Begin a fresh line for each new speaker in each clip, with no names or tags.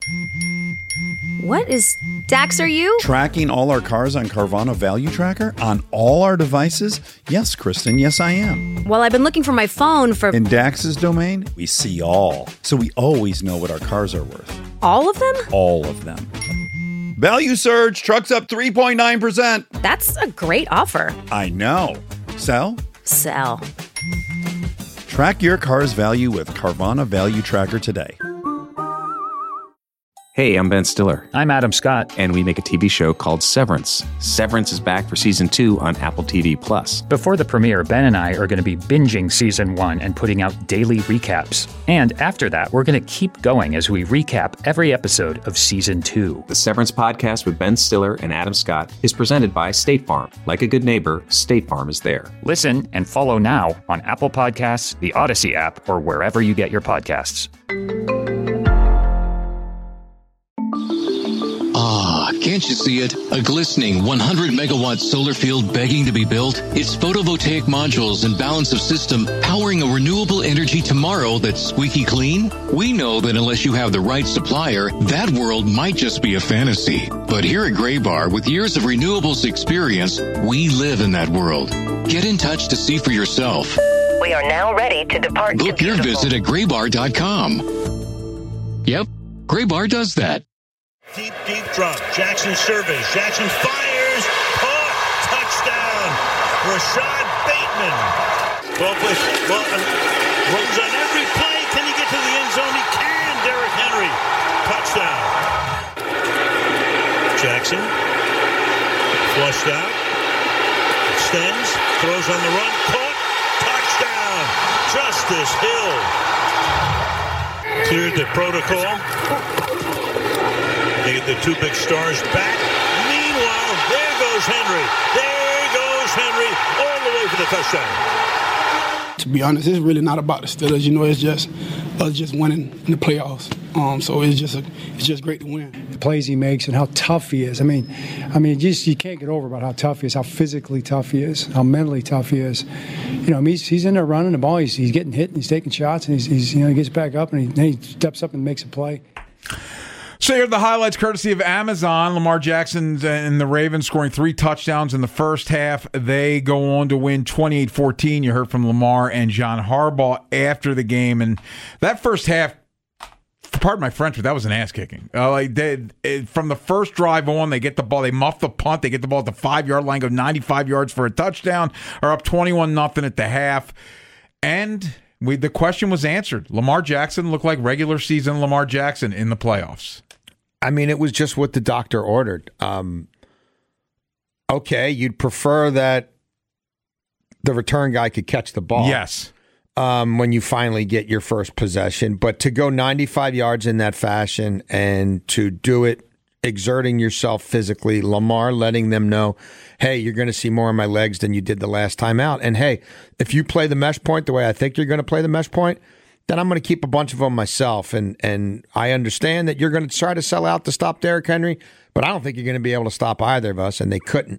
What is... Dax, are you?
Tracking all our cars on Carvana Value Tracker on all our devices? Yes, Kristen, yes I am.
Well, I've been looking for my phone for...
In Dax's domain, we see all. So we always know what our cars are worth.
All of them?
All of them. Value surge, trucks up 3.9%.
That's a great offer.
I know. Sell?
Sell.
Track your car's value with Carvana Value Tracker today.
Hey, I'm Ben Stiller.
I'm Adam Scott.
And we make a TV show called Severance. Severance is back for season 2 on Apple TV+.
Before the premiere, Ben and I are going to be binging season 1 and putting out daily recaps. And after that, we're going to keep going as we recap every episode of season 2.
The Severance podcast with Ben Stiller and Adam Scott is presented by State Farm. Like a good neighbor, State Farm is there.
Listen and follow now on Apple Podcasts, the Odyssey app, or wherever you get your podcasts.
Can't you see it? A glistening 100-megawatt solar field begging to be built? It's photovoltaic modules and balance of system powering a renewable energy tomorrow that's squeaky clean? We know that unless you have the right supplier, that world might just be a fantasy. But here at Graybar, with years of renewables experience, we live in that world. Get in touch to see for yourself.
We are now ready to depart.
Book your visit at graybar.com. Yep, Graybar does that.
Deep drop. Jackson surveys. Jackson fires. Caught. Touchdown. Rashad Bateman. Runs on every play. Can he get to the end zone? He can. Derrick Henry. Touchdown. Jackson. Flushed out. Extends. Throws on the run. Caught. Touchdown. Justice Hill. Cleared the protocol. They get the two big stars back. Meanwhile, there goes Henry. There goes Henry all the way for the touchdown.
To be honest, it's really not about the Steelers. You know, it's just us just winning in the playoffs. So it's just great to win.
The plays he makes and how tough he is. I mean, you can't get over about how tough he is, how physically tough he is, how mentally tough he is. You know, he's in there running the ball. He's getting hit and he's taking shots and he gets back up and he steps up and makes a play.
So here are the highlights courtesy of Amazon. Lamar Jackson and the Ravens scoring 3 touchdowns in the first half. They go on to win 28-14. You heard from Lamar and John Harbaugh after the game. And that first half, pardon my French, but that was an ass-kicking. From the first drive on, they get the ball. They muff the punt. They get the ball at the 5-yard line, go 95 yards for a touchdown, are up 21-0 at the half. And the question was answered. Lamar Jackson looked like regular season Lamar Jackson in the playoffs.
I mean, it was just what the doctor ordered. Okay, you'd prefer that the return guy could catch the ball.
Yes.
When you finally get your first possession. But to go 95 yards in that fashion and to do it exerting yourself physically, Lamar letting them know, hey, you're going to see more of my legs than you did the last time out. And hey, if you play the mesh point the way I think you're going to play the mesh point, then I'm going to keep a bunch of them myself. And I understand that you're going to try to sell out to stop Derrick Henry, but I don't think you're going to be able to stop either of us, and they couldn't.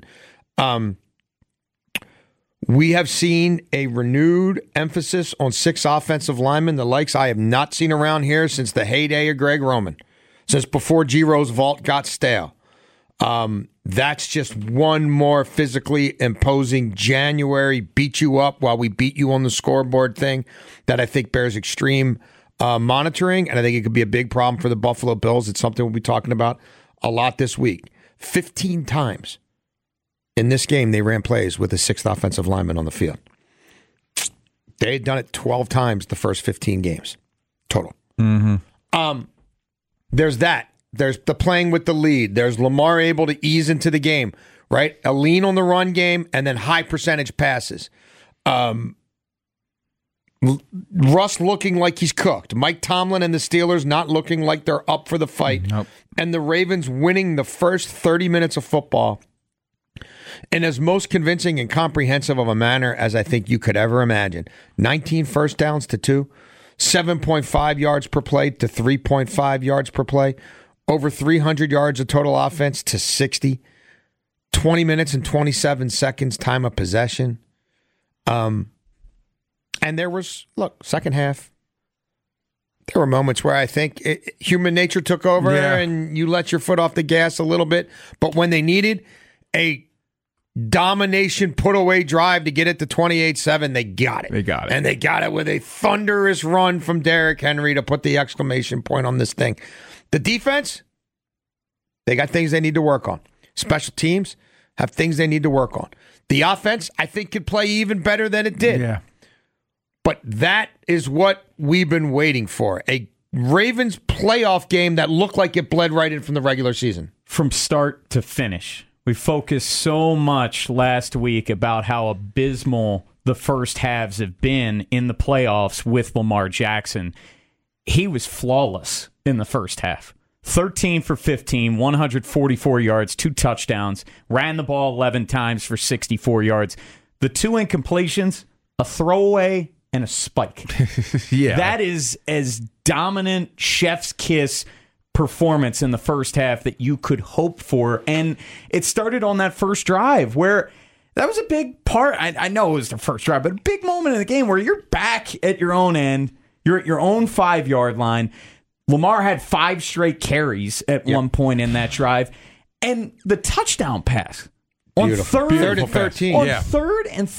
We have seen a renewed emphasis on 6 offensive linemen, the likes I have not seen around here since the heyday of Greg Roman, since before G. Rose vault got stale. That's just one more physically imposing January beat you up while we beat you on the scoreboard thing that I think bears extreme monitoring, and I think it could be a big problem for the Buffalo Bills. It's something we'll be talking about a lot this week. 15 times in this game they ran plays with a 6th offensive lineman on the field. They had done it 12 times the first 15 games total.
Mm-hmm.
There's that. There's the playing with the lead. There's Lamar able to ease into the game, right? A lean on the run game and then high percentage passes. Russ looking like he's cooked. Mike Tomlin and the Steelers not looking like they're up for the fight.
Nope.
And the Ravens winning the first 30 minutes of football in as most convincing and comprehensive of a manner as I think you could ever imagine. 19 first downs to 2, 7.5 yards per play to 3.5 yards per play. Over 300 yards of total offense to 60. 20 minutes and 27 seconds time of possession. And there was, second half, There were moments where I think human nature took over and you let your foot off the gas a little bit. But when they needed a domination put-away drive to get it to 28-7, they got it.
They got it.
And they got it with a thunderous run from Derrick Henry to put the exclamation point on this thing. The defense, they got things they need to work on. Special teams have things they need to work on. The offense, I think, could play even better than it did.
Yeah.
But that is what we've been waiting for. A Ravens playoff game that looked like it bled right in from the regular season.
From start to finish. We focused so much last week about how abysmal the first halves have been in the playoffs with Lamar Jackson. He was flawless in the first half. 13 for 15, 144 yards, 2 touchdowns, ran the ball 11 times for 64 yards. The 2 incompletions, a throwaway, and a spike.
Yeah.
That is as dominant chef's kiss performance in the first half that you could hope for. And it started on that first drive where that was a big part. I know it was the first drive, but a big moment in the game where you're back at your own end. You're at your own 5-yard line. Lamar had 5 straight carries at one point in that drive. And the touchdown pass on third and 13. On third and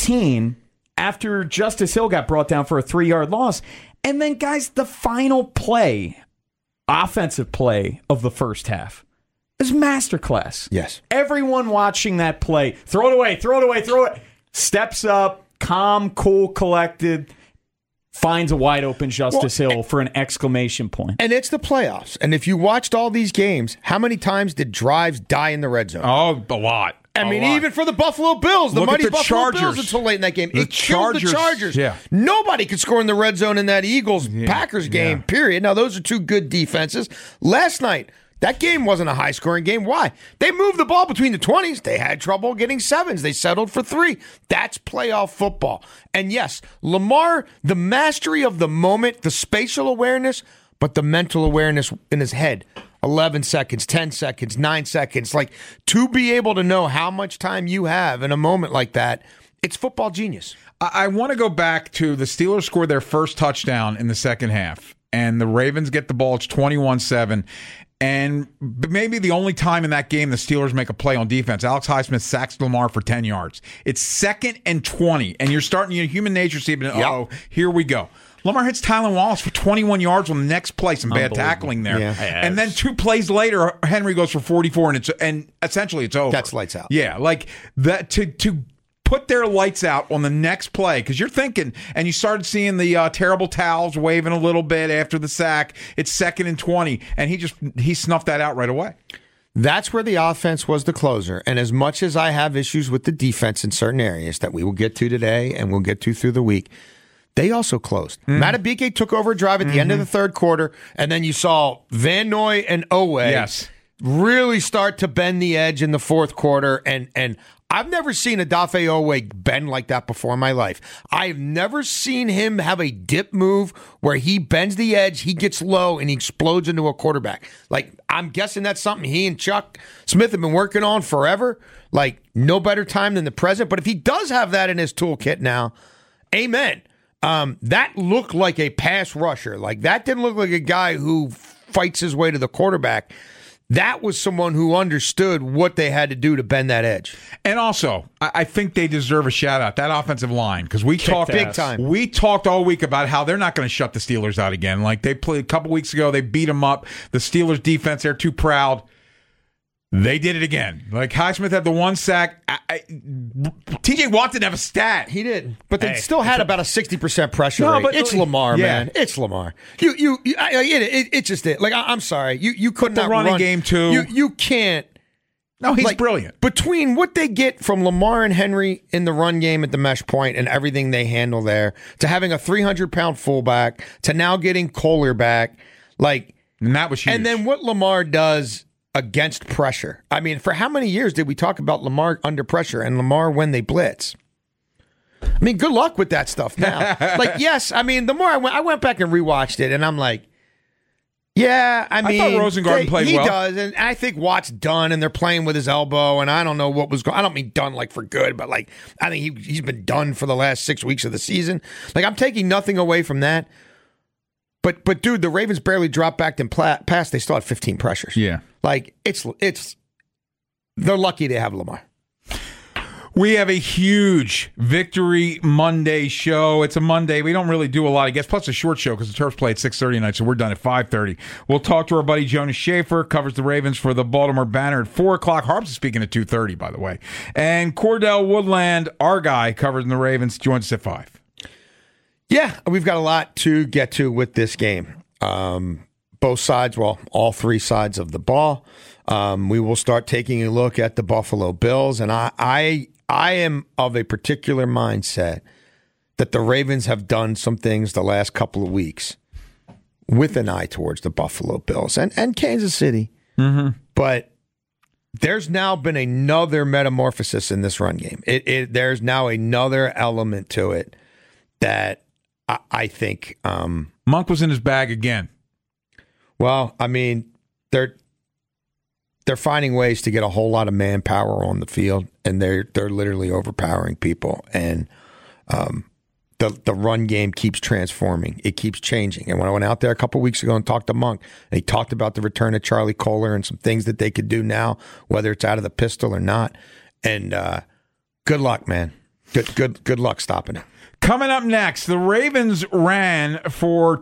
13 after Justice Hill got brought down for a 3-yard loss. And then, guys, the final play, offensive play of the first half is masterclass.
Yes.
Everyone watching that play, throw it away, throw it away, throw it. Steps calm, cool, collected, finds a wide open Justice Hill for an exclamation point.
And it's the playoffs. And if you watched all these games, how many times did drives die in the red zone?
Oh, a lot.
I mean, even for the Buffalo Bills, the mighty Buffalo Bills until late in that game. It killed the Chargers.
Yeah.
Nobody could score in the red zone in that Eagles-Packers game, period. Now, those are two good defenses. Last night, that game wasn't a high-scoring game. Why? They moved the ball between the 20s. They had trouble getting 7s. They settled for 3. That's playoff football. And yes, Lamar, the mastery of the moment, the spatial awareness, but the mental awareness in his head. 11 seconds, 10 seconds, 9 seconds. Like, to be able to know how much time you have in a moment like that, it's football genius.
I want to go back to the Steelers scored their first touchdown in the second half, and the Ravens get the ball. It's 21-7. And maybe the only time in that game the Steelers make a play on defense, Alex Highsmith sacks Lamar for 10 yards. It's 2nd and 20, and you're starting human nature seeping in. Oh, here we go. Lamar hits Tylan Wallace for 21 yards on the next play. Some bad tackling there.
Yeah.
And then 2 plays later, Henry goes for 44, and essentially it's over.
That's lights out.
Yeah, like that to put their lights out on the next play, because you're thinking, and you started seeing the terrible towels waving a little bit after the sack. It's 2nd and 20, and he snuffed that out right away.
That's where the offense was the closer. And as much as I have issues with the defense in certain areas that we will get to today and we'll get to through the week, they also closed. Matabike took over a drive at the end of the third quarter, and then you saw Van Noy and Owe really start to bend the edge in the fourth quarter. And I've never seen Odafe Owe bend like that before in my life. I've never seen him have a dip move where he bends the edge, he gets low, and he explodes into a quarterback. Like, I'm guessing that's something he and Chuck Smith have been working on forever. Like, no better time than the present. But if he does have that in his toolkit now, amen. That looked like a pass rusher. Like, that didn't look like a guy who fights his way to the quarterback. That was someone who understood what they had to do to bend that edge.
And also, I think they deserve a shout-out, that offensive line, because we talked
big time.
We talked all week about how they're not going to shut the Steelers out again. Like, they played a couple weeks ago, they beat them up. The Steelers defense, they're too proud. They did it again. Like, Highsmith had the 1 sack. TJ Watt didn't have a stat.
He did, but they still had about a 60% pressure rate. But it's Lamar, man. It's Lamar. It's just it. Like, I'm sorry, you could not
run. The running game too.
You can't.
No, he's brilliant.
Between what they get from Lamar and Henry in the run game at the mesh point and everything they handle there, to having a 300-pound fullback, to now getting Kohler back, like,
and that was huge.
And then what Lamar does against pressure. I mean, for how many years did we talk about Lamar under pressure and Lamar when they blitz? I mean, good luck with that stuff now. Like, yes, I mean, the more I went back and rewatched it, and I'm like, yeah, I mean,
thought Rosengarten played well.
He does, and I think Watt's done, and they're playing with his elbow, and I don't know what was going. I don't mean done like for good, but like I think he's been done for the last 6 weeks of the season. Like, I'm taking nothing away from that. But dude, the Ravens barely dropped back and passed. They still had 15 pressures.
Yeah.
Like, they're lucky they have Lamar.
We have a huge Victory Monday show. It's a Monday. We don't really do a lot of guests, plus a short show because the Terps play at 6:30 tonight, so we're done at 5:30. We'll talk to our buddy Jonas Schaefer, covers the Ravens for the Baltimore Banner at 4 o'clock. Harps is speaking at 2:30, by the way. And Cordell Woodland, our guy, covering the Ravens, joins us at 5.
Yeah, we've got a lot to get to with this game. Both sides, well, all three sides of the ball. We will start taking a look at the Buffalo Bills, and I am of a particular mindset that the Ravens have done some things the last couple of weeks with an eye towards the Buffalo Bills and Kansas City. Mm-hmm. But there's now been another metamorphosis in this run game. There's now another element to it that I think
Monk was in his bag again.
Well, I mean, they're finding ways to get a whole lot of manpower on the field, and they're literally overpowering people. And the run game keeps transforming. It keeps changing. And when I went out there a couple weeks ago and talked to Monk, and he talked about the return of Charlie Kohler and some things that they could do now, whether it's out of the pistol or not. And good luck, man. Good luck stopping it.
Coming up next, the Ravens ran for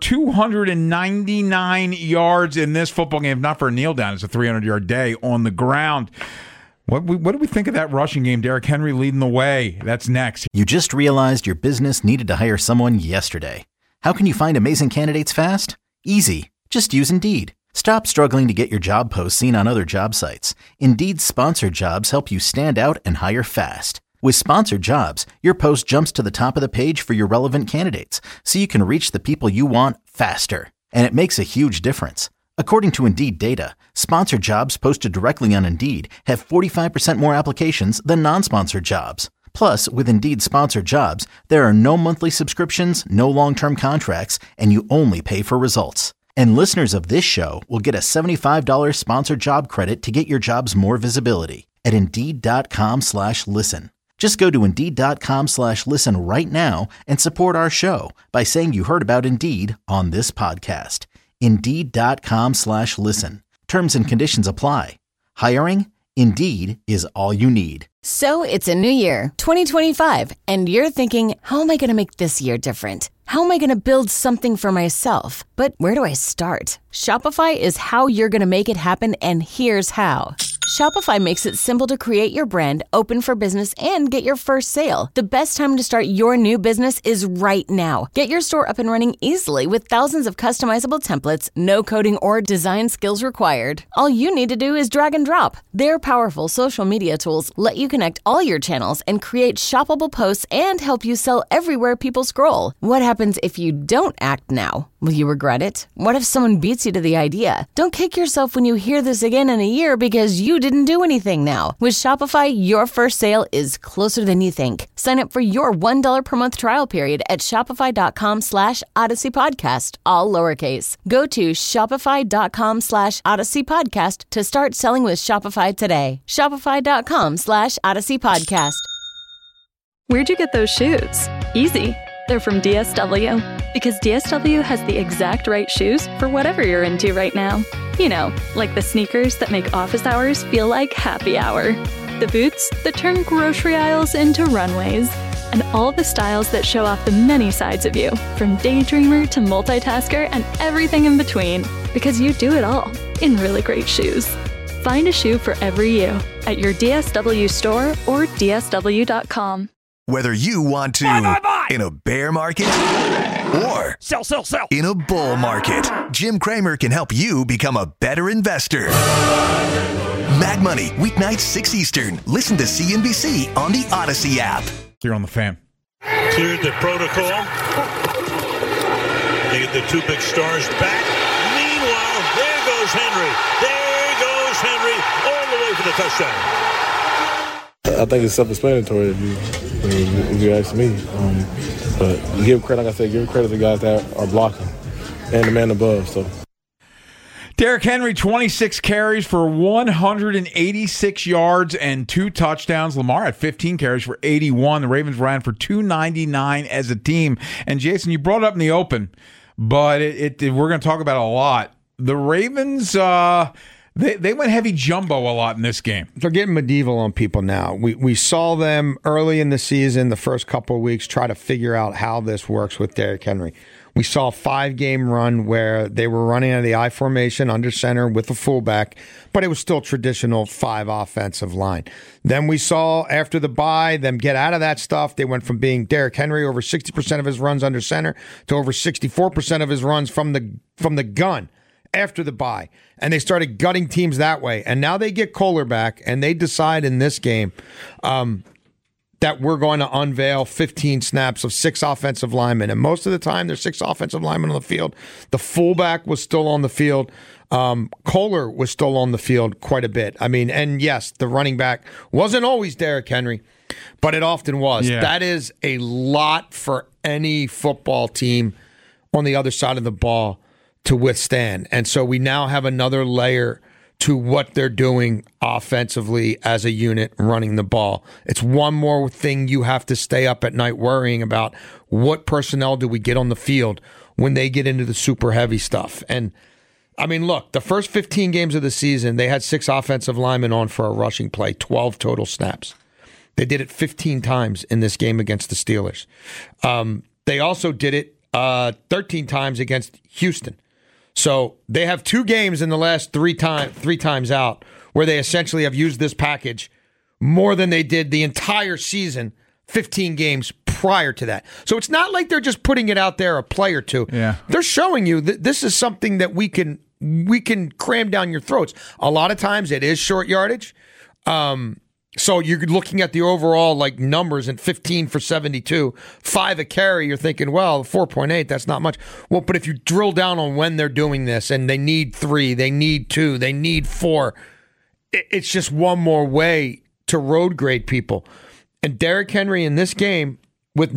299 yards in this football game. If not for a kneel down, it's a 300-yard day on the ground. What do we think of that rushing game? Derrick Henry leading the way. That's next.
You just realized your business needed to hire someone yesterday. How can you find amazing candidates fast? Easy. Just use Indeed. Stop struggling to get your job posts seen on other job sites. Indeed's sponsored jobs help you stand out and hire fast. With sponsored jobs, your post jumps to the top of the page for your relevant candidates, so you can reach the people you want faster. And it makes a huge difference. According to Indeed data, sponsored jobs posted directly on Indeed have 45% more applications than non-sponsored jobs. Plus, with Indeed sponsored jobs, there are no monthly subscriptions, no long-term contracts, and you only pay for results. And listeners of this show will get a $75 sponsored job credit to get your jobs more visibility at Indeed.com/listen. Just go to Indeed.com/listen right now and support our show by saying you heard about Indeed on this podcast. Indeed.com/listen. Terms and conditions apply. Hiring? Indeed is all you need.
So it's a new year, 2025, and you're thinking, how am I going to make this year different? How am I going to build something for myself? But where do I start? Shopify is how you're going to make it happen, and here's how. Shopify makes it simple to create your brand, open for business, and get your first sale. The best time to start your new business is right now. Get your store up and running easily with thousands of customizable templates, no coding or design skills required. All you need to do is drag and drop. Their powerful social media tools let you connect all your channels and create shoppable posts and help you sell everywhere people scroll. What happens if you don't act now? Will you regret it? What if someone beats you to the idea? Don't kick yourself when you hear this again in a year because you didn't do anything now. With Shopify, your first sale is closer than you think. Sign up for your $1 per month trial period at shopify.com/Odyssey Podcast, all lowercase. Go to shopify.com/Odyssey Podcast to start selling with Shopify today. Shopify.com/Odyssey Podcast.
Where'd you get those shoes? Easy. They're from DSW. Because DSW has the exact right shoes for whatever you're into right now. You know, like the sneakers that make office hours feel like happy hour. The boots that turn grocery aisles into runways. And all the styles that show off the many sides of you, from daydreamer to multitasker and everything in between. Because you do it all in really great shoes. Find a shoe for every you at your DSW store or DSW.com.
Whether you want to in a bear market or
sell
in a bull market, Jim Cramer can help you become a better investor. Mad Money, weeknights 6 Eastern. Listen to CNBC on the Odyssey app.
Here on the Fan.
Cleared the protocol. They get the two big stars back. Meanwhile, there goes Henry. There goes Henry all the way for the touchdown.
I think it's self-explanatory if you ask me. But give credit, like I said, give credit to the guys that are blocking and the man above. So,
Derrick Henry, 26 carries for 186 yards and 2 touchdowns. Lamar had 15 carries for 81. The Ravens ran for 299 as a team. And Jason, you brought up in the open, but we're going to talk about it a lot. The Ravens, they went heavy jumbo a lot in this game.
They're getting medieval on people now. We saw them early in the season, the first couple of weeks, try to figure out how this works with Derrick Henry. We saw a 5-game run where they were running out of the I formation under center with a fullback, but it was still traditional 5 offensive line. Then we saw after the bye them get out of that stuff. They went from being Derrick Henry over 60% of his runs under center to over 64% of his runs from the gun after the bye. And they started gutting teams that way. And now they get Kohler back, and they decide in this game that we're going to unveil 15 snaps of 6 offensive linemen. And most of the time, there's 6 offensive linemen on the field. The fullback was still on the field. Kohler was still on the field quite a bit. I mean, and yes, the running back wasn't always Derrick Henry, but it often was.
Yeah.
That is a lot for any football team on the other side of the ball to withstand. And so we now have another layer to what they're doing offensively as a unit running the ball. It's one more thing you have to stay up at night worrying about. What personnel do we get on the field when they get into the super heavy stuff? And I mean, look, the first 15 games of the season, they had 6 offensive linemen on for a rushing play, 12 total snaps. They did it 15 times in this game against the Steelers. They also did it 13 times against Houston. So they have 2 games in the last 3 times out where they essentially have used this package more than they did the entire season, 15 games prior to that. So it's not like they're just putting it out there a play or two.
Yeah.
They're showing you that this is something that we can cram down your throats. A lot of times it is short yardage. So you're looking at the overall like numbers and 15 for 72, 5 a carry. You're thinking, well, 4.8, that's not much. Well, but if you drill down on when they're doing this and they need 3, they need 2, they need 4, it's just one more way to road grade people. And Derrick Henry in this game with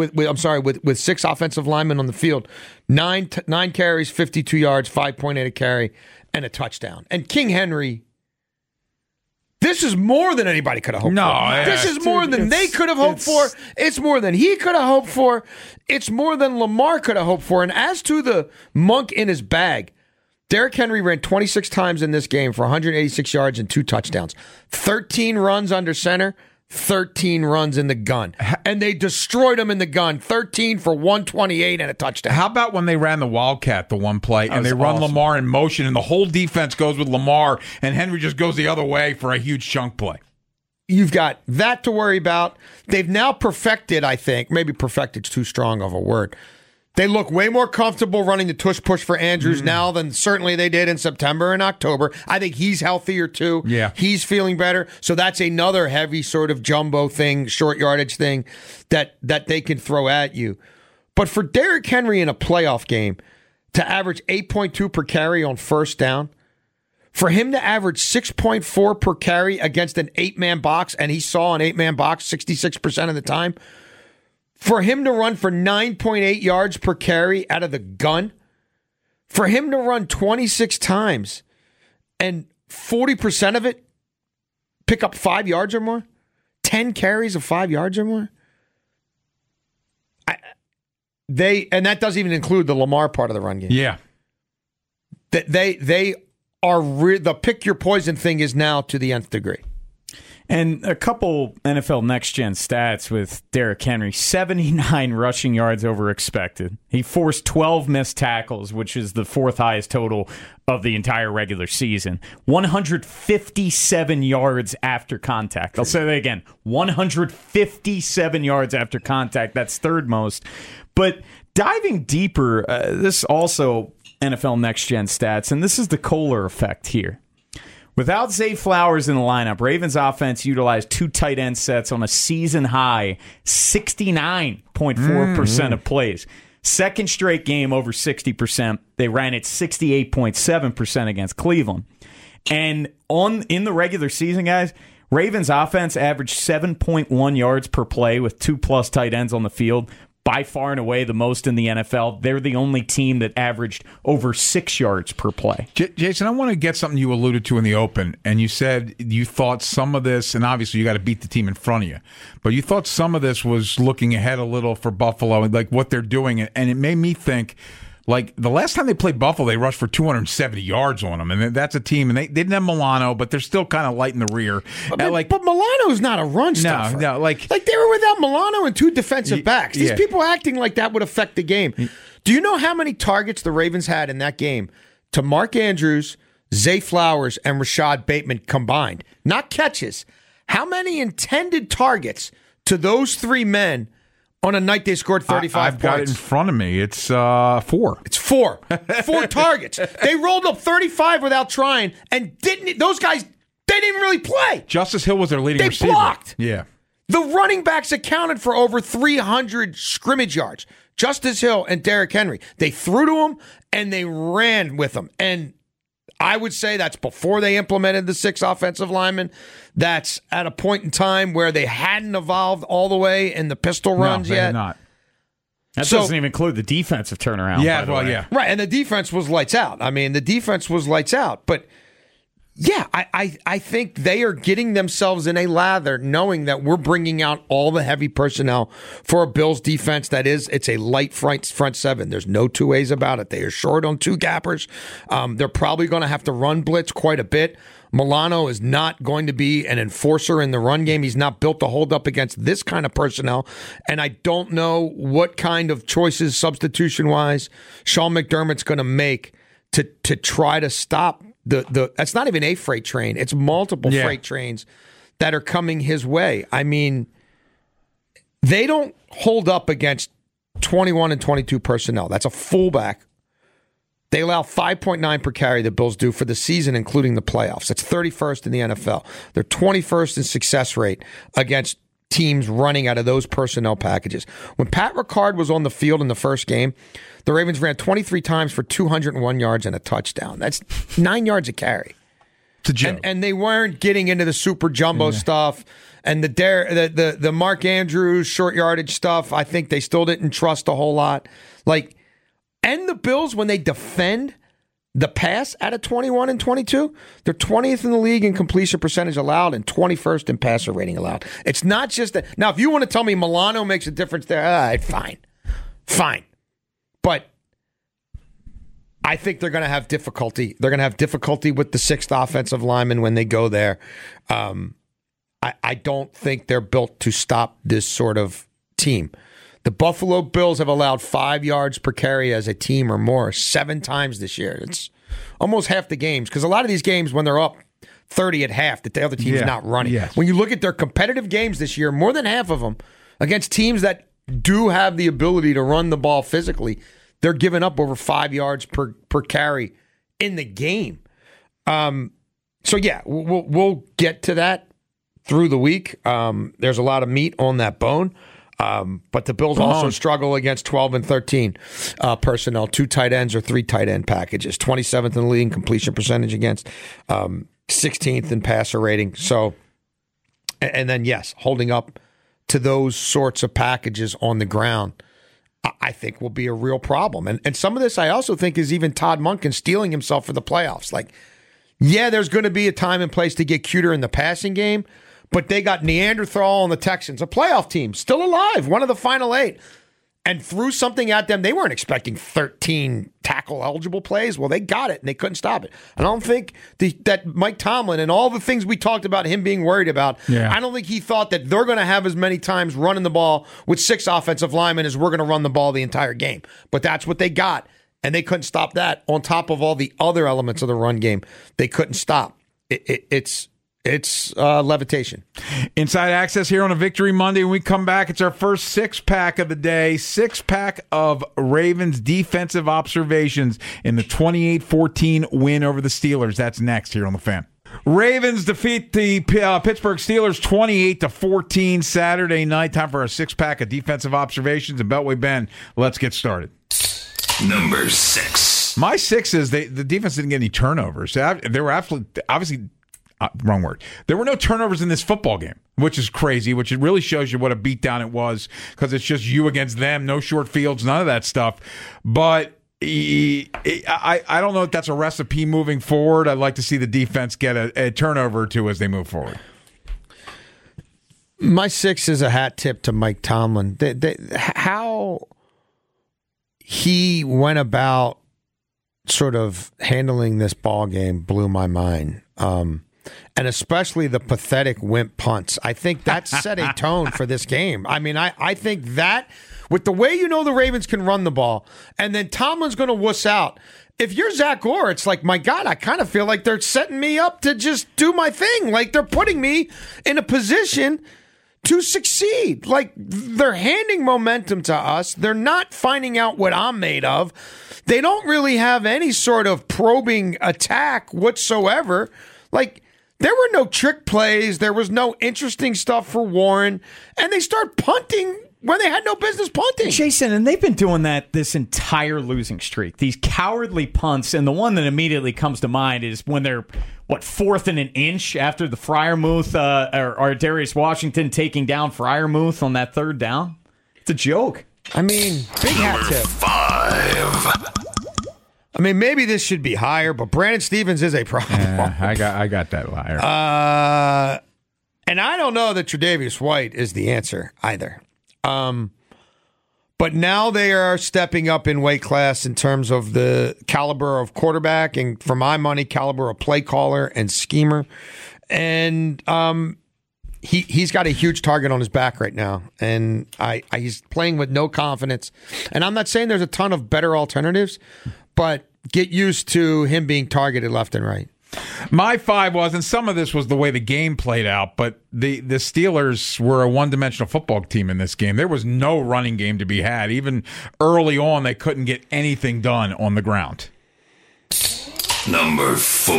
6 offensive linemen on the field, 9 carries, 52 yards, 5.8 a carry, and a touchdown. And King Henry. This is more than anybody could have hoped for. This is more than they could have hoped for. It's more than he could have hoped for. It's more than Lamar could have hoped for. And as to the monk in his bag, Derrick Henry ran 26 times in this game for 186 yards and 2 touchdowns. 13 runs under center, 13 runs in the gun. And they destroyed him in the gun. 13 for 128 and a touchdown.
How about when they ran the Wildcat, the one play, and they run
awesome.
Lamar in motion, and the whole defense goes with Lamar, and Henry just goes the other way for a huge chunk play?
You've got that to worry about. They've now perfected, I think, maybe perfected's too strong of a word. They look way more comfortable running the tush push for Andrews now than certainly they did in September and October. I think he's healthier too.
Yeah.
He's feeling better. So that's another heavy sort of jumbo thing, short yardage thing that they can throw at you. But for Derrick Henry in a playoff game to average 8.2 per carry on first down, for him to average 6.4 per carry against an 8-man box, and he saw an 8-man box 66% of the time, for him to run for 9.8 yards per carry out of the gun, for him to run 26 times and 40% of it pick up 5 yards or more, 10 carries of 5 yards or more, and that doesn't even include the Lamar part of the run game.
Yeah.
They are the pick your poison thing is now to the nth degree.
And a couple NFL next-gen stats with Derrick Henry. 79 rushing yards over expected. He forced 12 missed tackles, which is the 4th highest total of the entire regular season. 157 yards after contact. I'll say that again. 157 yards after contact. That's 3rd most. But diving deeper, this also NFL next-gen stats, and this is the Kohler effect here. Without Zay Flowers in the lineup, Ravens offense utilized 2 tight end sets on a season-high 69.4% of plays. Second straight game over 60%. They ran it 68.7% against Cleveland. And in the regular season, guys, Ravens offense averaged 7.1 yards per play with 2+ tight ends on the field. By far and away the most in the NFL. They're the only team that averaged over 6 yards per play.
Jason, I want to get something you alluded to in the open, and you said you thought some of this, and obviously you got to beat the team in front of you, but you thought some of this was looking ahead a little for Buffalo, like what they're doing, and it made me think, Like, the last time they played Buffalo, they rushed for 270 yards on them, and that's a team, and they didn't have Milano, but they're still kind of light in the rear.
But Milano's not a run stuffer.
No,
like they were without Milano and 2 defensive backs. These people acting like that would affect the game. Do you know how many targets the Ravens had in that game to Mark Andrews, Zay Flowers, and Rashad Bateman combined? Not catches. How many intended targets to those 3 men on a night they scored 35 points?
I've got it in front of me. It's 4.
It's 4. 4 targets. They rolled up 35 without trying, and those guys, they didn't really play.
Justice Hill was their leading receiver.
They blocked.
Yeah.
The running backs accounted for over 300 scrimmage yards. Justice Hill and Derrick Henry. They threw to him, and they ran with them. And I would say that's before they implemented the 6 offensive linemen. That's at a point in time where they hadn't evolved all the way in the pistol runs yet.
Not.
That doesn't even include the defensive turnaround.
Yeah,
by the way.
Right, and the defense was lights out. I mean, the defense was lights out. But, yeah, I think they are getting themselves in a lather knowing that we're bringing out all the heavy personnel for a Bills defense it's a light front 7. There's no 2 ways about it. They are short on 2 gappers. They're probably going to have to run blitz quite a bit. Milano is not going to be an enforcer in the run game. He's not built to hold up against this kind of personnel. And I don't know what kind of choices, substitution-wise, Sean McDermott's going to make to try to stop that's not even a freight train. It's multiple freight trains that are coming his way. I mean, they don't hold up against 21 and 22 personnel. That's a fullback. They allow 5.9 per carry, the Bills do, for the season, including the playoffs. That's 31st in the NFL. They're 21st in success rate against teams running out of those personnel packages. When Pat Ricard was on the field in the first game, the Ravens ran 23 times for 201 yards and a touchdown. That's 9 yards a carry.
It's a joke.
And they weren't getting into the super jumbo stuff and the Mark Andrews short yardage stuff. I think they still didn't trust a whole lot. And the Bills, when they defend the pass out of 21 and 22, they're 20th in the league in completion percentage allowed and 21st in passer rating allowed. It's not just that. Now, if you want to tell me Milano makes a difference there, fine. But I think they're going to have difficulty. They're going to have difficulty with the 6th offensive lineman when they go there. I don't think they're built to stop this sort of team. The Buffalo Bills have allowed 5 yards per carry as a team or more 7 times this year. It's almost half the games because a lot of these games when they're up 30 at half, that the other team's not running.
Yes.
When you look at their competitive games this year, more than half of them against teams that do have the ability to run the ball physically, they're giving up over 5 yards per carry in the game. We'll get to that through the week. There's a lot of meat on that bone. But the Bills also struggle against 12 and 13 personnel, 2 tight ends or 3 tight end packages, 27th in the league in completion percentage against, 16th in passer rating. So, and then, yes, holding up to those sorts of packages on the ground, I think will be a real problem. And some of this I also think is even Todd Monken stealing himself for the playoffs. There's going to be a time and place to get cuter in the passing game, but they got Neanderthal and the Texans, a playoff team, still alive, one of the final 8, and threw something at them. They weren't expecting 13 tackle-eligible plays. Well, they got it, and they couldn't stop it. I don't think that Mike Tomlin and all the things we talked about him being worried about, I don't think he thought that they're going to have as many times running the ball with 6 offensive linemen as we're going to run the ball the entire game. But that's what they got, and they couldn't stop that on top of all the other elements of the run game. They couldn't stop. It's levitation.
Inside Access here on a Victory Monday. When we come back, it's our first 6-pack of the day. 6-pack of Ravens defensive observations in the 28-14 win over the Steelers. That's next here on The Fan. Ravens defeat the Pittsburgh Steelers 28-14 Saturday night. Time for our 6-pack of defensive observations. And Beltway Ben, let's get started.
Number 6.
My 6 is the defense didn't get any turnovers. They were obviously wrong word. There were no turnovers in this football game, which is crazy, which it really shows you what a beatdown it was because it's just you against them, no short fields, none of that stuff. But I don't know if that's a recipe moving forward. I'd like to see the defense get a turnover or 2 as they move forward.
My 6 is a hat tip to Mike Tomlin. How he went about sort of handling this ball game blew my mind. And especially the pathetic wimp punts. I think that set a tone for this game. I mean, I think that, with the way the Ravens can run the ball, and then Tomlin's going to wuss out. If you're Zach Orr, it's like, my God, I kind of feel like they're setting me up to just do my thing. Like, they're putting me in a position to succeed. Like, they're handing momentum to us. They're not finding out what I'm made of. They don't really have any sort of probing attack whatsoever. Like, there were no trick plays. There was no interesting stuff for Warren. And they start punting when they had no business punting.
Jason, and they've been doing that this entire losing streak. These cowardly punts, and the one that immediately comes to mind is when they're, 4th and an inch after the Freiermuth, or Darius Washington taking down Freiermuth on that 3rd down. It's a joke.
I mean, big hat tip.
5.
I mean, maybe this should be higher, but Brandon Stevens is a problem.
Yeah, I got that higher.
And I don't know that Tre'Davious White is the answer either. But now they are stepping up in weight class in terms of the caliber of quarterback and, for my money, caliber of play caller and schemer. And he's got a huge target on his back right now. And he's playing with no confidence. And I'm not saying there's a ton of better alternatives, but get used to him being targeted left and right.
My 5 was, and some of this was the way the game played out, but the Steelers were a one-dimensional football team in this game. There was no running game to be had. Even early on, they couldn't get anything done on the ground.
Number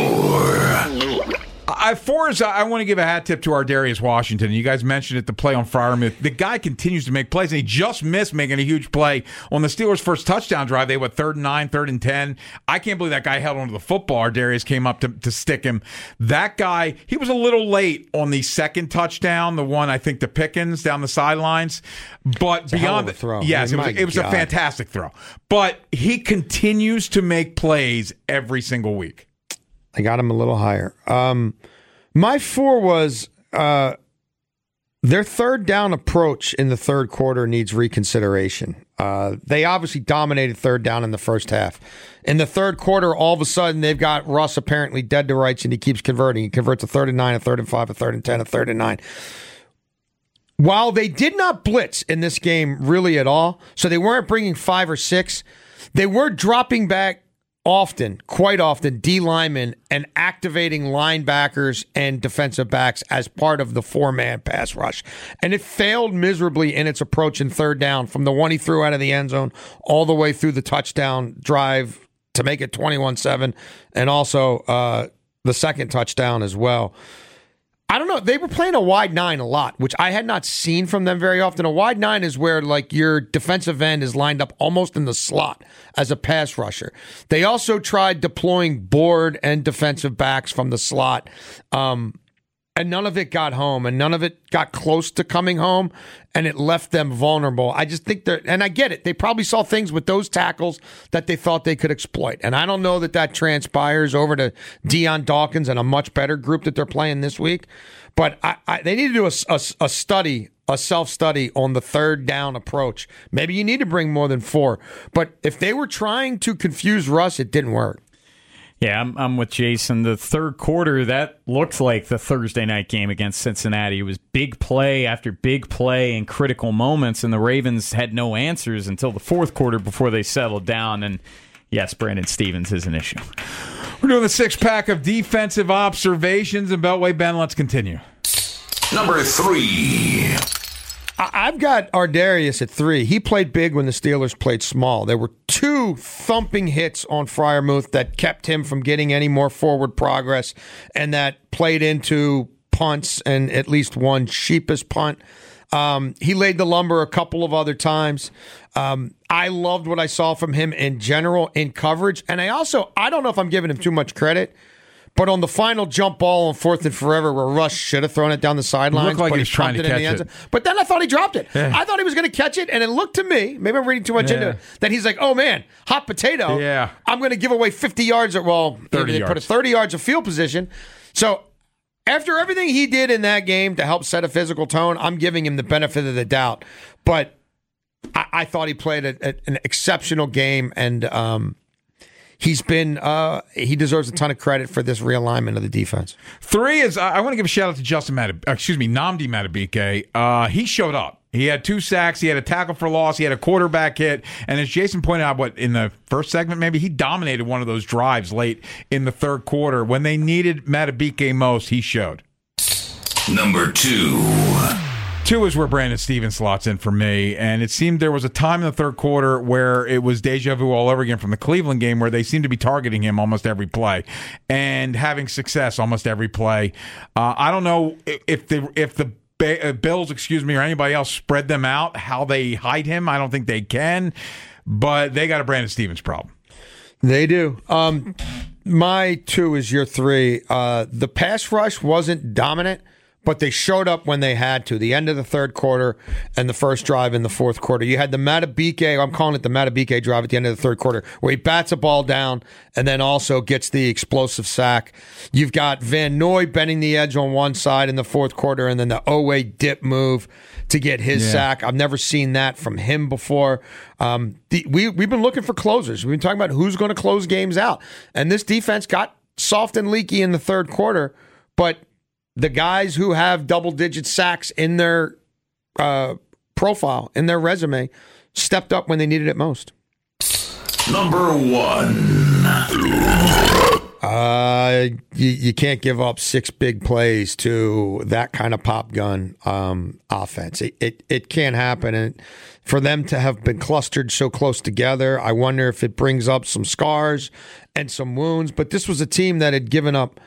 4.
4 is, I want to give a hat tip to our Darius Washington. You guys mentioned it, the play on Freiermuth. The guy continues to make plays, and he just missed making a huge play on the Steelers' first touchdown drive. They went 3rd and 9, 3rd and 10. I can't believe that guy held onto the football. Our Darius came up to stick him. That guy, he was a little late on the second touchdown, the one, I think, to Pickens down the sidelines. But
it's beyond the throw.
Yes, it was a fantastic throw. But he continues to make plays every single week.
I got him a little higher. My 4 was their 3rd down approach in the 3rd quarter needs reconsideration. They obviously dominated 3rd down in the first half. In the 3rd quarter, all of a sudden, they've got Russ apparently dead to rights, and he keeps converting. He converts a 3rd and 9, a 3rd and 5, a 3rd and 10, a 3rd and 9. While they did not blitz in this game really at all, so they weren't bringing 5 or 6, they were dropping back quite often, D linemen and activating linebackers and defensive backs as part of the 4-man pass rush. And it failed miserably in its approach in 3rd down, from the one he threw out of the end zone all the way through the touchdown drive to make it 21-7, and also the second touchdown as well. I don't know. They were playing a wide 9 a lot, which I had not seen from them very often. A wide 9 is where, like, your defensive end is lined up almost in the slot as a pass rusher. They also tried deploying board and defensive backs from the slot. And none of it got home, and none of it got close to coming home, and it left them vulnerable. I just think and I get it, they probably saw things with those tackles that they thought they could exploit. And I don't know that transpires over to Deion Dawkins and a much better group that they're playing this week. But they need to do a study, a self-study on the 3rd down approach. Maybe you need to bring more than 4. But if they were trying to confuse Russ, it didn't work.
Yeah, I'm with Jason. The 3rd quarter, that looked like the Thursday night game against Cincinnati. It was big play after big play in critical moments, and the Ravens had no answers until the 4th quarter before they settled down. And yes, Brandon Stevens is an issue.
We're doing the 6-pack of defensive observations, and Beltway. Ben, let's continue.
Number 3.
I've got Ardarius at 3. He played big when the Steelers played small. There were 2 thumping hits on Freiermuth that kept him from getting any more forward progress, and that played into punts and at least one sheepish punt. He laid the lumber a couple of other times. I loved what I saw from him in general in coverage. And I don't know if I'm giving him too much credit, but on the final jump ball on 4th and forever where Russ should have thrown it down the sidelines.
Looked like he was trying to catch it.
But then I thought he dropped it. Yeah. I thought he was going to catch it, and it looked to me, maybe I'm reading too much into it, that he's like, oh man, hot potato.
Yeah.
I'm going to give away 50 yards, or 30 yards. Put a 30 yards of field position. So after everything he did in that game to help set a physical tone, I'm giving him the benefit of the doubt. But I thought he played an exceptional game, and he deserves a ton of credit for this realignment of the defense.
3 is, I want to give a shout out to Nnamdi Madubuike. He showed up. He had 2 sacks. He had a tackle for loss. He had a quarterback hit. And as Jason pointed out, in the first segment, maybe he dominated one of those drives late in the third quarter. When they needed Madubuike most, he showed.
Number 2.
2 is where Brandon Stevens slots in for me, and it seemed there was a time in the third quarter where it was deja vu all over again from the Cleveland game, where they seemed to be targeting him almost every play and having success almost every play. I don't know if the Bills, or anybody else spread them out, how they hide him. I don't think they can, but they got a Brandon Stevens problem.
They do. My 2 is your 3. The pass rush wasn't dominant, but they showed up when they had to. The end of the third quarter and the first drive in the fourth quarter. You had the Madubuike, I'm calling it the Madubuike drive at the end of the third quarter, where he bats a ball down and then also gets the explosive sack. You've got Van Noy bending the edge on one side in the fourth quarter, and then the Owe dip move to get his sack. I've never seen that from him before. We've been looking for closers. We've been talking about who's going to close games out. And this defense got soft and leaky in the third quarter, but the guys who have double-digit sacks in their profile, in their resume, stepped up when they needed it most.
Number 1.
You can't give up 6 big plays to that kind of pop gun offense. It can't happen. And for them to have been clustered so close together, I wonder if it brings up some scars and some wounds. But this was a team that had given up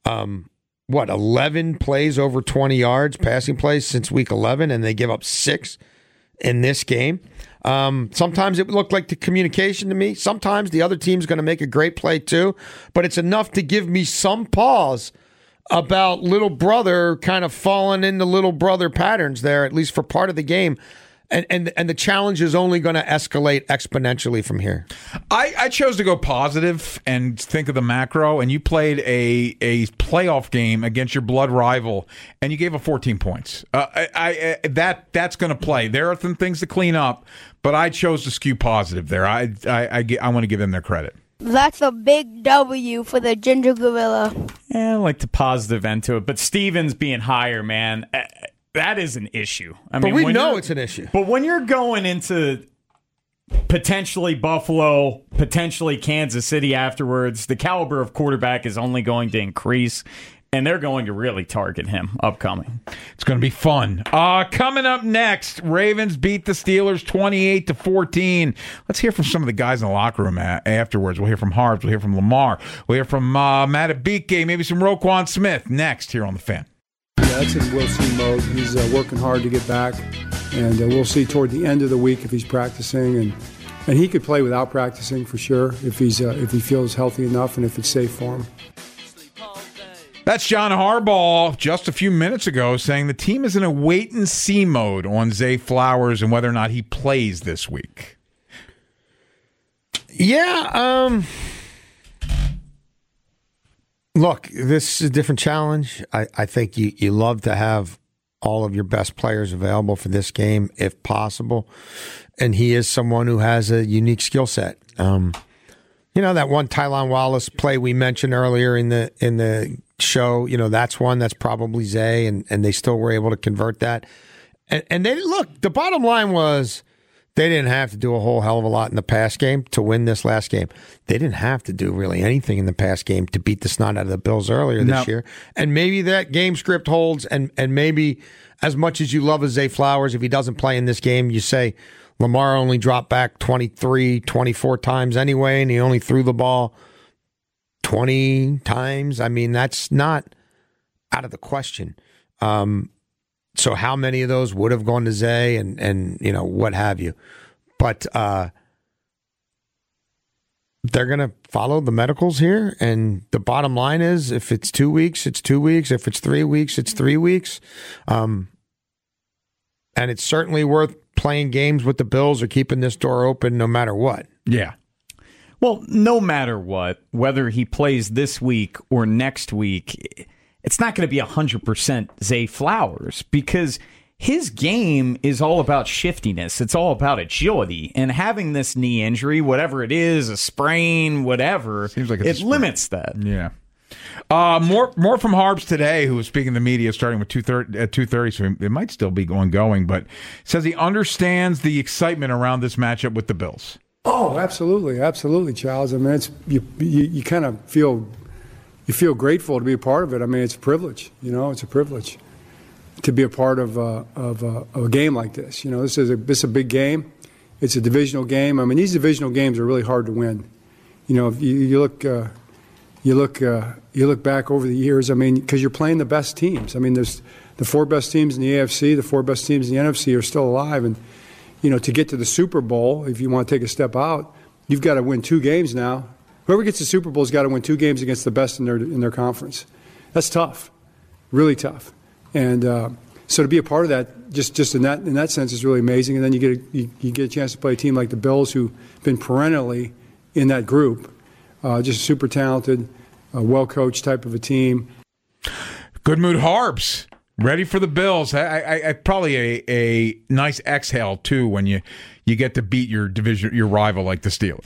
11 plays over 20 yards, passing plays since week 11, and they give up 6 in this game. Sometimes it looked like the communication to me. Sometimes the other team's going to make a great play too, but it's enough to give me some pause about little brother kind of falling into little brother patterns there, at least for part of the game. And the challenge is only going to escalate exponentially from here.
I chose to go positive and think of the macro, and you played a playoff game against your blood rival, and you gave up 14 points. That's going to play. There are some things to clean up, but I chose to skew positive there. I want to give them their credit.
That's a big W for the Ginger Gorilla.
I like the positive end to it, but Stevens being higher, man. That is an issue.
But we know it's an issue.
But when you're going into potentially Buffalo, potentially Kansas City afterwards, the caliber of quarterback is only going to increase, and they're going to really target him upcoming.
It's going to be fun. Coming up next, Ravens beat the Steelers 28-14. Let's hear from some of the guys in the locker room afterwards. We'll hear from Harves. We'll hear from Lamar. We'll hear from Madubuike, maybe some Roquan Smith next here on The Fan.
That's in Will see mode. He's working hard to get back, and we'll see toward the end of the week if he's practicing, and he could play without practicing for sure if he feels healthy enough and if it's safe for him.
That's John Harbaugh just a few minutes ago saying the team is in a wait-and-see mode on Zay Flowers and whether or not he plays this week.
Yeah, look, this is a different challenge. I think you love to have all of your best players available for this game if possible. And he is someone who has a unique skill set. That one Tylan Wallace play we mentioned earlier in the show, that's one that's probably Zay, and they still were able to convert that. And they look, the bottom line was they didn't have to do a whole hell of a lot in the pass game to win this last game. They didn't have to do really anything in the pass game to beat the snot out of the Bills earlier this year. And maybe that game script holds, and maybe as much as you love Zay Flowers, if he doesn't play in this game, you say Lamar only dropped back 23, 24 times anyway, and he only threw the ball 20 times. I mean, that's not out of the question. So how many of those would have gone to Zay and what have you? But they're going to follow the medicals here. And the bottom line is if it's 2 weeks, it's 2 weeks. If it's 3 weeks, it's 3 weeks. And it's certainly worth playing games with the Bills or keeping this door open no matter what.
Yeah.
Well, no matter what, whether he plays this week or next week, it's not going to be 100% Zay Flowers because his game is all about shiftiness. It's all about agility. And having this knee injury, whatever it is, a sprain, whatever,
seems like it
limits that.
Yeah. More from Harbs today, who was speaking to the media starting with 2:30, so it might still be going, but says he understands the excitement around this matchup with the Bills.
Oh, absolutely, Charles. I mean, you kind of feel grateful to be a part of it. I mean, it's a privilege. It's a privilege to be a part of a game like this. This is a big game. It's a divisional game. I mean, these divisional games are really hard to win. If you look back over the years, I mean, because you're playing the best teams. I mean, there's the 4 best teams in the AFC, the 4 best teams in the NFC are still alive. And, to get to the Super Bowl, if you want to take a step out, you've got to win 2 games now. Whoever gets the Super Bowl has got to win 2 games against the best in their conference. That's tough, really tough. And so to be a part of that, just in that sense, is really amazing. And then you get a chance to play a team like the Bills, who've been perennially in that group. Just super talented, well-coached type of a team.
Good mood Harbs. Ready for the Bills. I probably a nice exhale, too, when you get to beat your rival like the Steelers.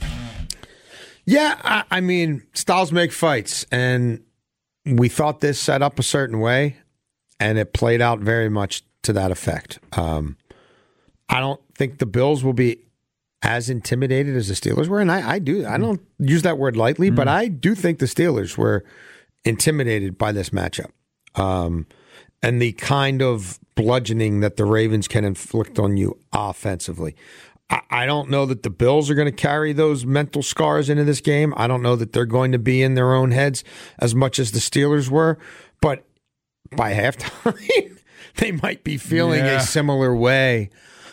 Yeah, I mean, styles make fights. And we thought this set up a certain way, and it played out very much to that effect. I don't think the Bills will be as intimidated as the Steelers were, and I don't use that word lightly, but I do think the Steelers were intimidated by this matchup, and the kind of bludgeoning that the Ravens can inflict on you offensively. I don't know that the Bills are going to carry those mental scars into this game. I don't know that they're going to be in their own heads as much as the Steelers were, but by halftime, they might be feeling a similar way.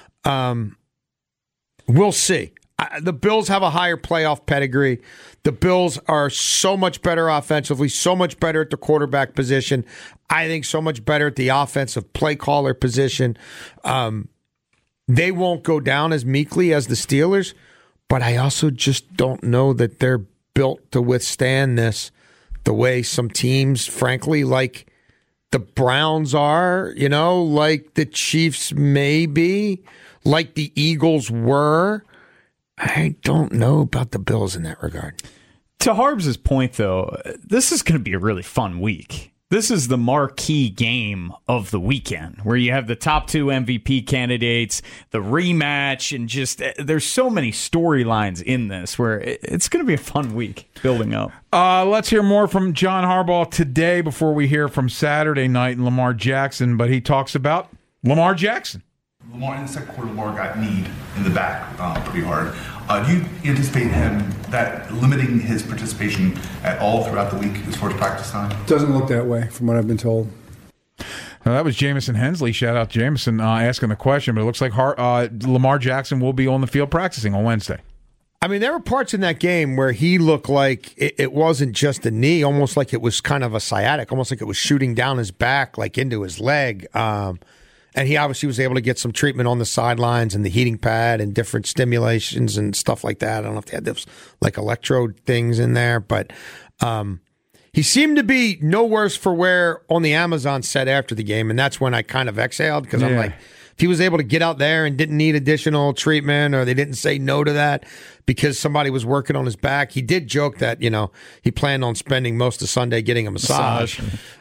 We'll see. The Bills have a higher playoff pedigree. The Bills are so much better offensively, so much better at the quarterback position. I think so much better at the offensive play caller position. They won't go down as meekly as the Steelers, but I also just don't know that they're built to withstand this the way some teams, frankly, like the Browns are, like the Chiefs maybe, like the Eagles were. I don't know about the Bills in that regard.
To Harbs' point, though, this is going to be a really fun week. This is the marquee game of the weekend, where you have the top 2 MVP candidates, the rematch, and just there's so many storylines in this where it's going to be a fun week building up.
Let's hear more from John Harbaugh today before we hear from Saturday night and Lamar Jackson, but he talks about Lamar Jackson.
Lamar, in the second quarter, Lamar got kneed in the back pretty hard. Do you anticipate him limiting his participation at all throughout the week as far as practice time?
Doesn't look that way from what I've been told.
Now, that was Jamison Hensley. Shout out to Jamison asking the question, but it looks like Lamar Jackson will be on the field practicing on Wednesday.
I mean, there were parts in that game where he looked like it wasn't just a knee, almost like it was kind of a sciatic, almost like it was shooting down his back, like into his leg. And he obviously was able to get some treatment on the sidelines and the heating pad and different stimulations and stuff like that. I don't know if they had those like electrode things in there, but he seemed to be no worse for wear on the Amazon set after the game. And that's when I kind of exhaled because I'm like, if he was able to get out there and didn't need additional treatment or they didn't say no to that because somebody was working on his back, he did joke that, he planned on spending most of Sunday getting a massage.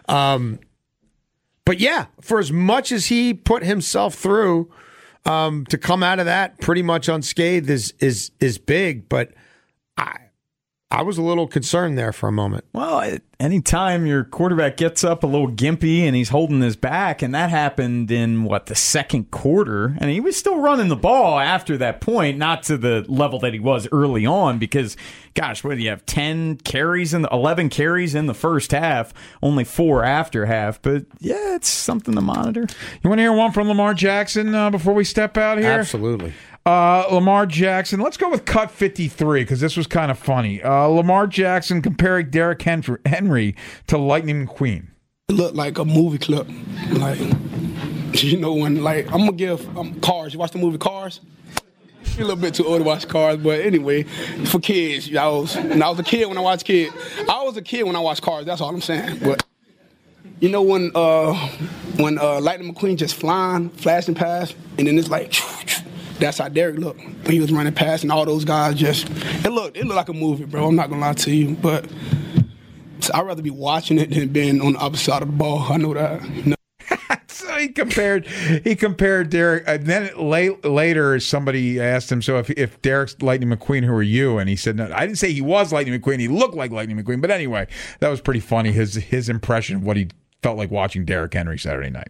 But yeah, for as much as he put himself through, to come out of that pretty much unscathed is big. But I was a little concerned there for a moment.
Well, anytime your quarterback gets up a little gimpy and he's holding his back, and that happened in, the second quarter, and he was still running the ball after that point, not to the level that he was early on, because, gosh, what do you have, 11 carries in the first half, only 4 after half, but yeah, it's something to monitor.
You want to hear one from Lamar Jackson before we step out here?
Absolutely.
Lamar Jackson. Let's go with cut 53 because this was kind of funny. Lamar Jackson comparing Derrick Henry to Lightning McQueen.
It looked like a movie clip. Like, when, I'm going to give Cars. You watch the movie Cars? You're a little bit too old to watch Cars, but anyway, for kids, I was a kid when I watched Cars. That's all I'm saying. But, You know when Lightning McQueen just flashing past, and then it's like, that's how Derek looked when he was running past, and all those guys it looked like a movie, bro. I'm not gonna lie to you, but I'd rather be watching it than being on the other side of the ball. I know that.
So he compared Derek. And then later, somebody asked him, "So if Derek's Lightning McQueen, who are you?" And he said, "No, I didn't say he was Lightning McQueen. He looked like Lightning McQueen." But anyway, that was pretty funny. His impression of what he felt like watching Derrick Henry Saturday night.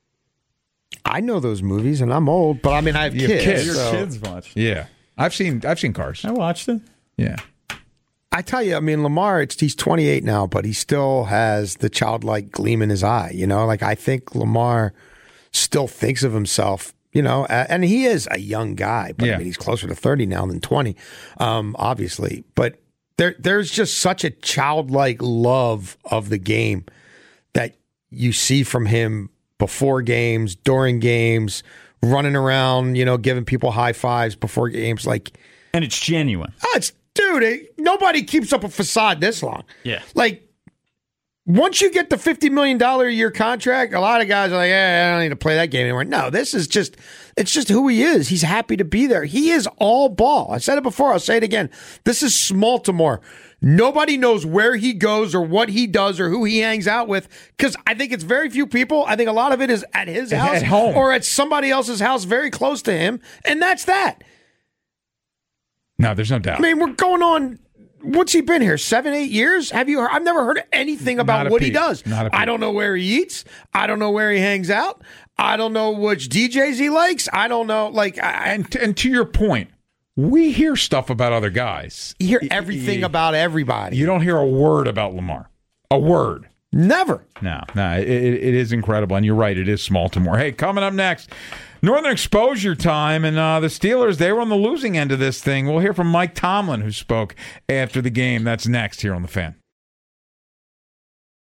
I know those movies, and I'm old, but I mean, I have kids.
Your kids watch.
Yeah, I've seen Cars.
I watched it.
Yeah.
I tell you, I mean, Lamar, he's 28 now, but he still has the childlike gleam in his eye. You know, like I think Lamar still thinks of himself, you know, and he is a young guy, but I mean, he's closer to 30 now than 20, obviously. But there's just such a childlike love of the game that you see from him before games, during games, running around, you know, giving people high fives before games,
and it's genuine.
Dude, nobody keeps up a facade this long.
Yeah.
Like, once you get the $50 million a year contract, a lot of guys are like, I don't need to play that game anymore. No, it's just who he is. He's happy to be there. He is all ball. I said it before. I'll say it again. This is Smaltimore. Nobody knows where he goes or what he does or who he hangs out with, because I think it's very few people. I think a lot of it is at his house
at home
or at somebody else's house very close to him, and that's that.
No, there's no doubt.
I mean, we're going on. What's he been here? 7-8 years? Have you heard? I've never heard anything about what he does. I don't know where he eats. I don't know where he hangs out. I don't know which DJs he likes. I don't know.
And to your point, we hear stuff about other guys.
You hear everything about everybody.
You don't hear a word about Lamar. A word.
Never.
No. It is incredible, and you're right. It is Smaltimore. Hey, coming up next, Northern Exposure time, and the Steelers, they were on the losing end of this thing. We'll hear from Mike Tomlin, who spoke after the game. That's next here on The Fan.